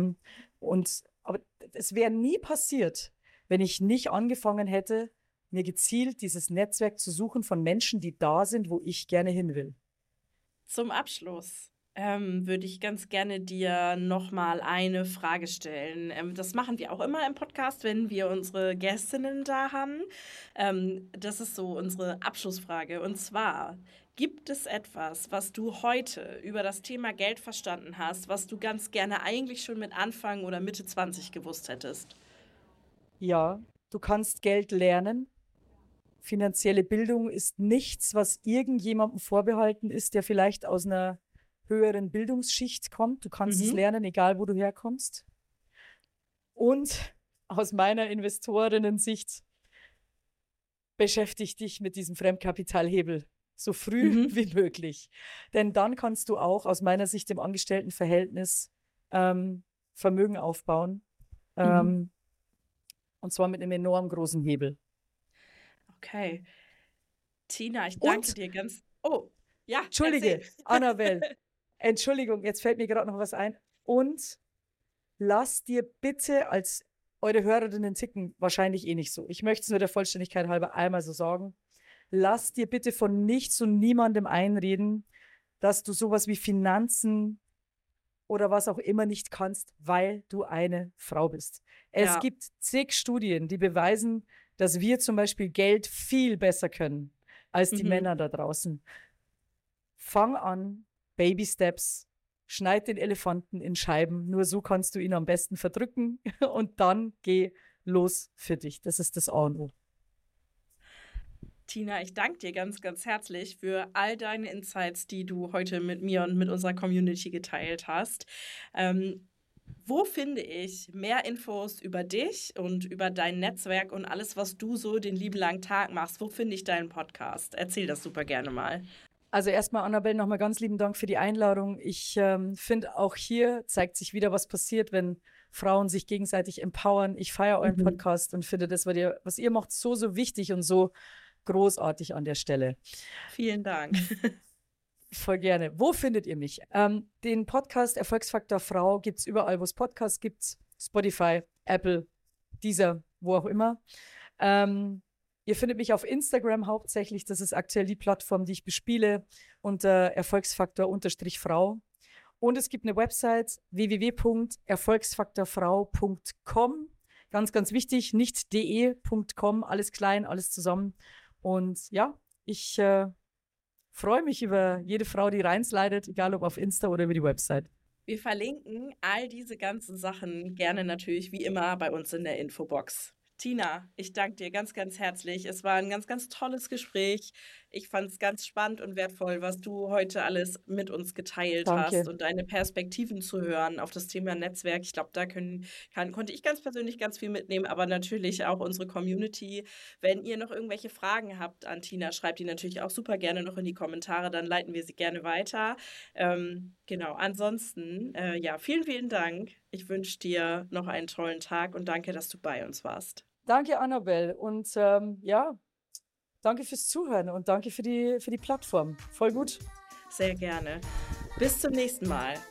[SPEAKER 1] Aber es wäre nie passiert, wenn ich nicht angefangen hätte, mir gezielt dieses Netzwerk zu suchen von Menschen, die da sind, wo ich gerne hin will.
[SPEAKER 2] Zum Abschluss würde ich ganz gerne dir nochmal eine Frage stellen. Das machen wir auch immer im Podcast, wenn wir unsere Gästinnen da haben. Das ist so unsere Abschlussfrage. Und zwar, gibt es etwas, was du heute über das Thema Geld verstanden hast, was du ganz gerne eigentlich schon mit Anfang oder Mitte 20 gewusst hättest?
[SPEAKER 1] Ja, du kannst Geld lernen. Finanzielle Bildung ist nichts, was irgendjemandem vorbehalten ist, der vielleicht aus einer höheren Bildungsschicht kommt. Du kannst es
[SPEAKER 2] Mhm.
[SPEAKER 1] lernen, egal wo du herkommst. Und aus meiner Investorinnen-Sicht beschäftige dich mit diesem Fremdkapitalhebel. so früh
[SPEAKER 2] Mhm.
[SPEAKER 1] wie möglich. Denn dann kannst du auch aus meiner Sicht im Angestelltenverhältnis Vermögen aufbauen.
[SPEAKER 2] Mhm.
[SPEAKER 1] Und zwar mit einem enorm großen Hebel.
[SPEAKER 2] Okay. Tina, ich danke
[SPEAKER 1] Und,
[SPEAKER 2] dir ganz. Oh, ja, erzähl.
[SPEAKER 1] Entschuldige, Annabelle, Entschuldigung, jetzt fällt mir gerade noch was ein. Und lass dir bitte als eure Hörerinnen ticken, wahrscheinlich eh nicht so. Ich möchte es nur der Vollständigkeit halber einmal so sagen. Lass dir bitte von nichts und niemandem einreden, dass du sowas wie Finanzen oder was auch immer nicht kannst, weil du eine Frau bist. Es
[SPEAKER 2] Ja.
[SPEAKER 1] gibt zig Studien, die beweisen, dass wir zum Beispiel Geld viel besser können als die
[SPEAKER 2] Mhm.
[SPEAKER 1] Männer da draußen. Fang an, Baby Steps, schneid den Elefanten in Scheiben, nur so kannst du ihn am besten verdrücken und dann geh los für dich. Das ist das A und O.
[SPEAKER 2] Tina, ich danke dir ganz, ganz herzlich für all deine Insights, die du heute mit mir und mit unserer Community geteilt hast. Wo finde ich mehr Infos über dich und über dein Netzwerk und alles, was du so den lieben langen Tag machst? Wo finde ich deinen Podcast? Erzähl das super gerne mal.
[SPEAKER 1] Also erstmal, Annabelle, nochmal ganz lieben Dank für die Einladung. Ich finde, auch hier zeigt sich wieder, was passiert, wenn Frauen sich gegenseitig empowern. Ich feiere euren Podcast und finde das, was ihr macht, so, so wichtig und so großartig an der Stelle.
[SPEAKER 2] Vielen Dank.
[SPEAKER 1] Voll gerne. Wo findet ihr mich? Den Podcast Erfolgsfaktor Frau gibt es überall, wo es Podcasts gibt. Spotify, Apple, Deezer, wo auch immer. Ihr findet mich auf Instagram hauptsächlich. Das ist aktuell die Plattform, die ich bespiele, unter Erfolgsfaktor-Frau. Und es gibt eine Website www.erfolgsfaktorfrau.com. Ganz, ganz wichtig, nicht de.com, alles klein, alles zusammen. Und ja, ich freue mich über jede Frau, die reinslidet, egal ob auf Insta oder über die Website.
[SPEAKER 2] Wir verlinken all diese ganzen Sachen gerne natürlich wie immer bei uns in der Infobox. Tina, ich danke dir ganz, ganz herzlich. Es war ein ganz, ganz tolles Gespräch. Ich fand es ganz spannend und wertvoll, was du heute alles mit uns geteilt hast
[SPEAKER 1] Danke.
[SPEAKER 2] und deine Perspektiven zu hören auf das Thema Netzwerk. Ich glaube, da konnte ich ganz persönlich ganz viel mitnehmen, aber natürlich auch unsere Community. Wenn ihr noch irgendwelche Fragen habt an Tina, schreibt die natürlich auch super gerne noch in die Kommentare, dann leiten wir sie gerne weiter. Genau, ansonsten, ja, vielen, vielen Dank. Ich wünsche dir noch einen tollen Tag und danke, dass du bei uns warst.
[SPEAKER 1] Danke, Annabelle. Und ja, danke fürs Zuhören und danke für die Plattform. Voll gut.
[SPEAKER 2] Sehr gerne. Bis zum nächsten Mal.